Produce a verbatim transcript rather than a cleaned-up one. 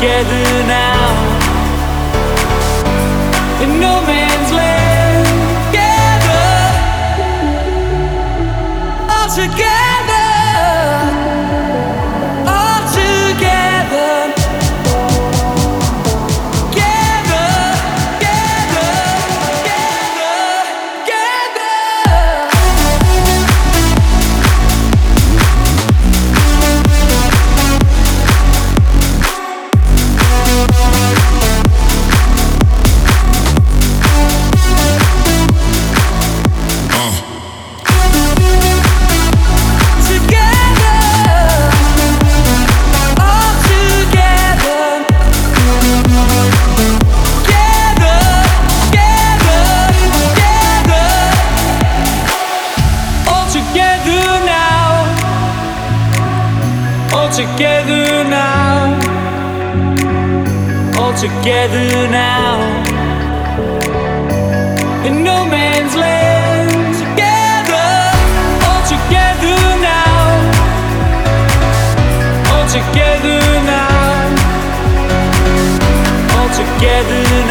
together now, in no man's land. Together, all together, all together. Together, together, together, together now, all together now, in no man's land. Together, all together now, all together now, all together